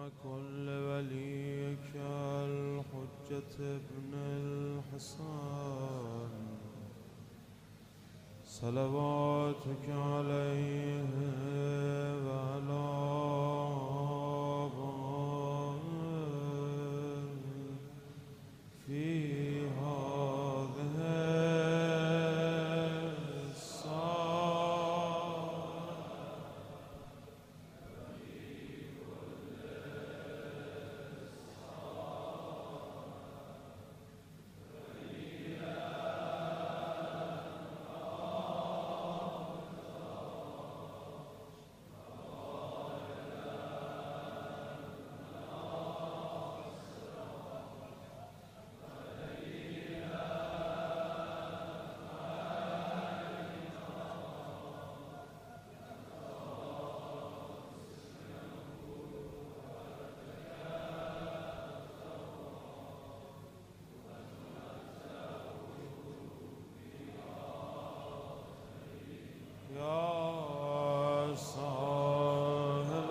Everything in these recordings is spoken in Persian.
كل وليك الحجة ابن الحسن صلواتك عليه وعلى آبائه في هذه يا صاحب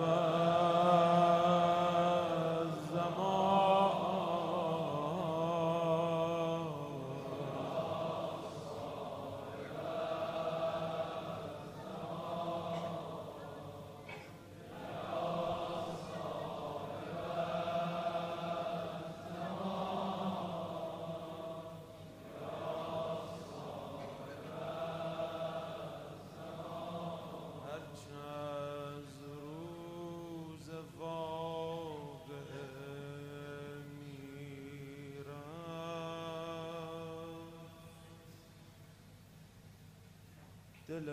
دل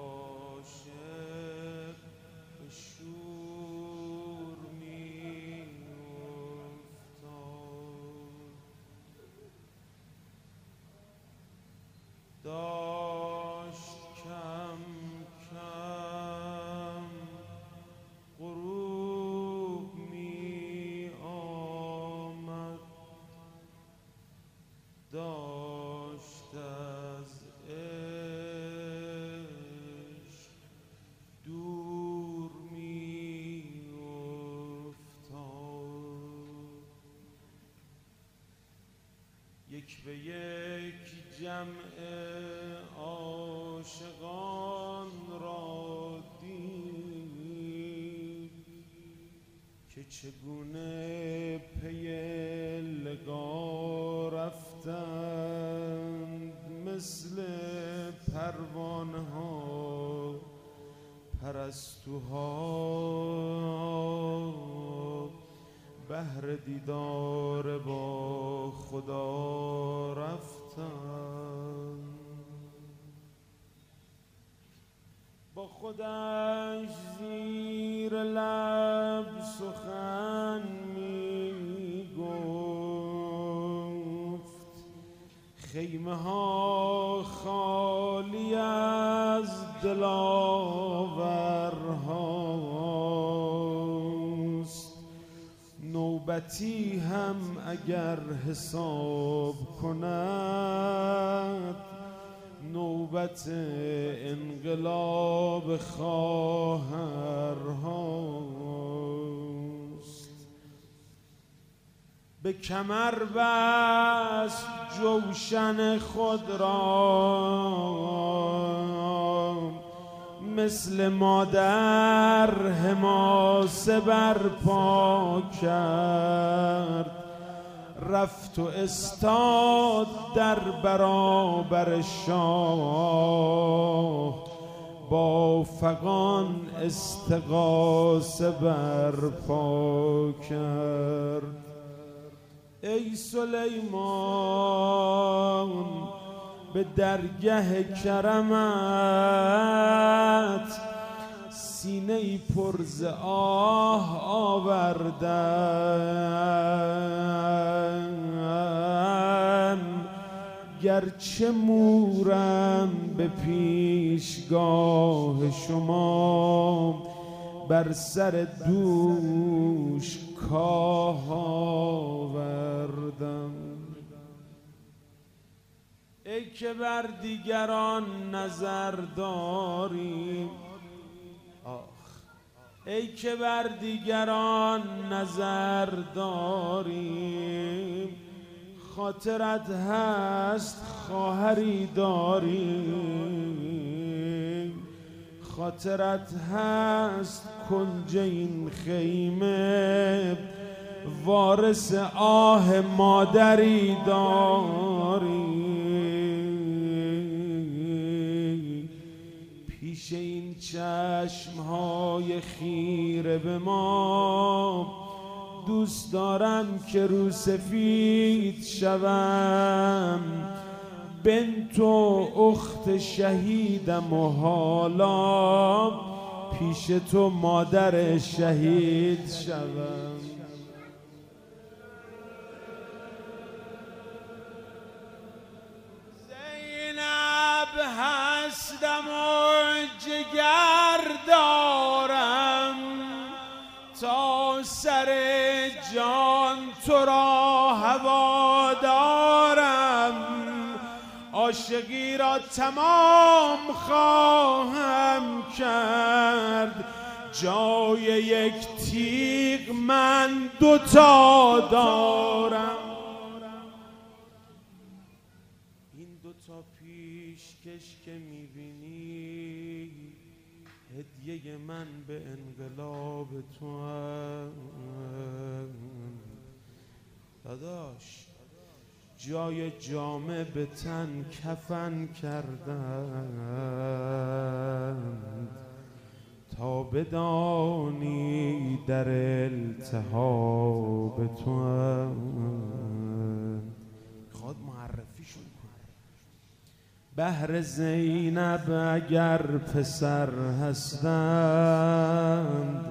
عاشق به شور می افتاد داشت کم کم غروب می آمد داشت از دور می افتاد یک به یک جمع عاشقان را دید که چگونه پی لقا رفتند مثل پروانه ها پرستوها بهر دیدار با خدا رفتند با خودش زیر لب سخن می گفت خیمه ها خالی از دلاورهاست نوبتی هم اگر حساب کند نوبت انقلاب خواهرهاست به کمر بست جوشن خود را مثل مادر حماسه برپا کرد رفت و استاد در برابر شاه با فغان استغاثه برپا کرد ای سلیمان به درگه کرمت سینه پر ز آه آوردم گرچه مورم به پیشگاه شما بر سر دوش کاه آوردم ای که بر دیگران نظر داری ای که بر دیگران نظر داریم، خاطرت هست خواهری داریم، خاطرت هست کنج این خیمه، وارث آه مادری داری. پیش این چشمهای خیره به ما، دوست دارم که رو سفید شوم، بنت و اخت شهیدم و حالا پیش تو مادر شهید شوم. زینب هستم و جگر دارم، تا سر جان تو را هوا دارم، عاشقی را تمام خواهم کرد، جای یک تیغ من دوتا دارم. این دوتا پیشکش که میبینی، هدیه من به انقلاب تو هم. داداش جای جامه به تن کفن کردند، تا بدانی در التهاب تو هم. خود معرفیشون کنه. بهر زینب اگر پسر هستند،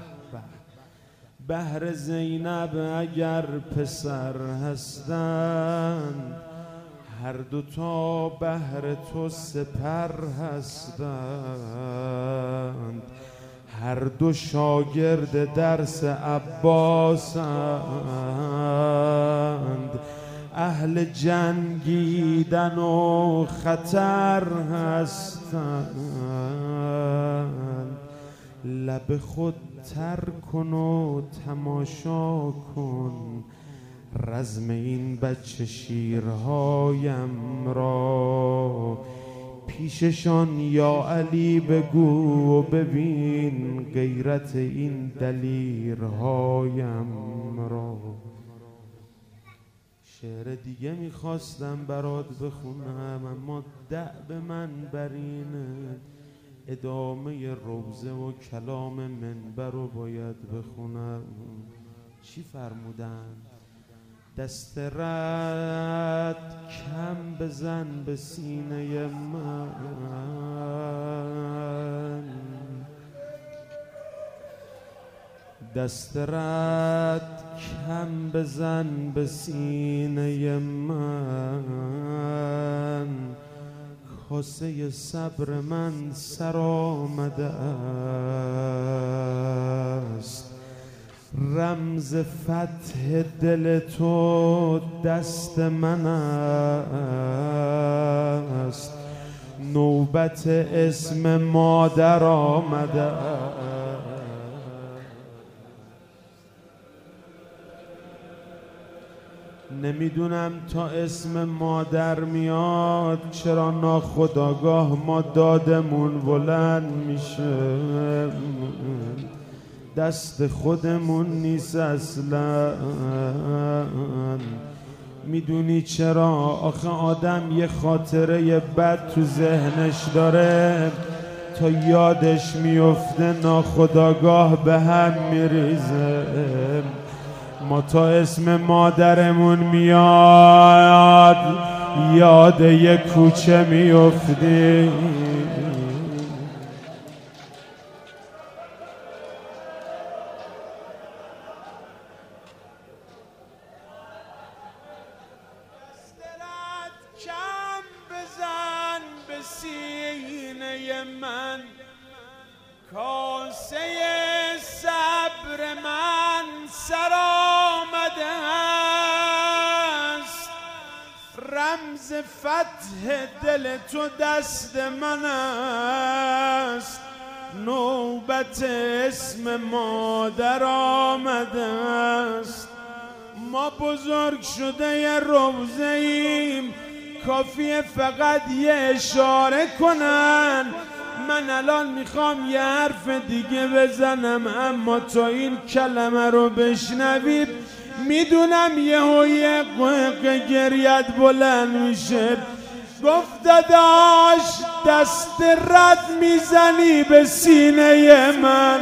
بهر زینب اگر پسر هستند، هر دوتا بهر تو سپر هستند، هر دو شاگرد درس عباسند، اهل جنگیدن و خطر هستند. لب خود تر کن و تماشا کن رزم این بچه شیرهایم را، پیششان یا علی بگو و ببین غیرت این دلیرهایم را. شعر دیگه میخواستم برات بخونم، اما دأب من برینه، ادامه روزه و کلام منبر رو باید بخونم. چی فرمودن؟ دست رد کم بزن به سینه من، دست رد کم بزن به سینه من، کاسه صبر من سر آمده است، رمز فتح دل تو دست من است، نوبت اسم مادر آمده است. نمیدونم تا اسم مادر میاد چرا ناخودآگاه ما دادمون بلند میشه، دست خودمون نیست اصلا. میدونی چرا؟ آخه آدم یه خاطره بد تو ذهنش داره، تا یادش میفته ناخودآگاه به هم میریزه. ما تا اسم مادرمون میاد یاد یه کوچه میفتیم. دستت کم بزن به سینه من، کاسه صبر من سر آمده است، رمز فتح دل تو دست من است، نوبت اسم مادر آمده است. ما بزرگ شده یه روزه ایم، کافیه فقط یه اشاره کنن. من الان میخوام یه حرف دیگه بزنم، اما تا این کلمه رو بشنوید میدونم یه قهقه گریت بلند میشه. گفت داداش دست رد میزنی به سینه من.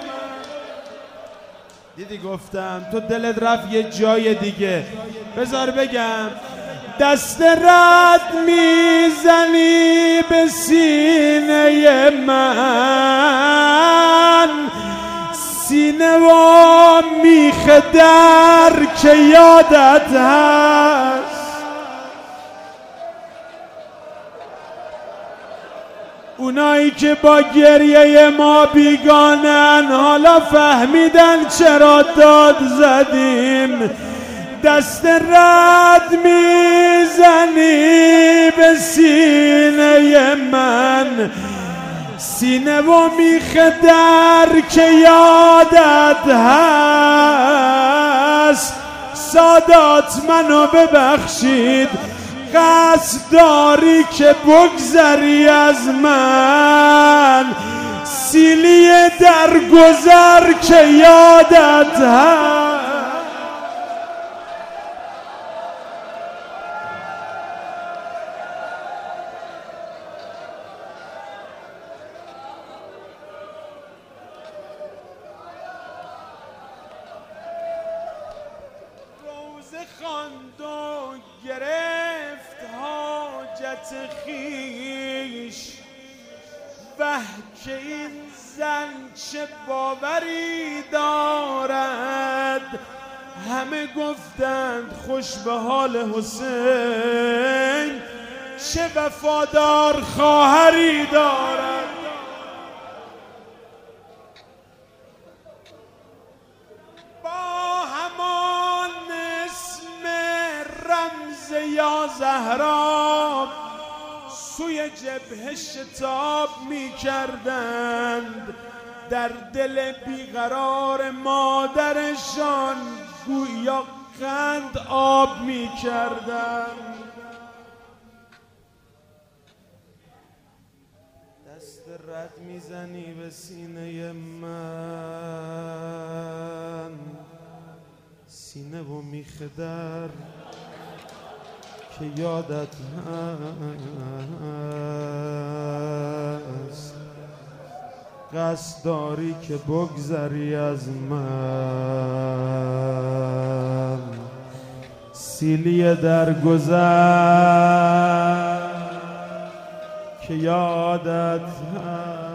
دیدی گفتم تو دلت رفت یه جای دیگه، بذار بگم. دست رد میزنی به سینه من، سینه و میخ در که یادت هست. اونایی که با گریه ما بیگانن حالا فهمیدن چرا داد زدیم. دست رد میزنی به سینه من، سینه و میخ در که یادت هست. سادات منو ببخشید، قصد داری که بگذری از من، سیلی در گذر که یادت هست. خواند و گرفت حاجت خیش، وه که این زن چه باوری دارد. همه گفتند خوش به حال حسین، چه وفادار خواهری دارد. یا زهرا سوی جبهه شتاب می کردند، در دل بیقرار مادرشان گویا قند آب می کردند. دست رد میزنی به سینه من، سینه و میخ در که یادت هست. قصد داری که بگذری از من، سیلی در گذر که یادت هست.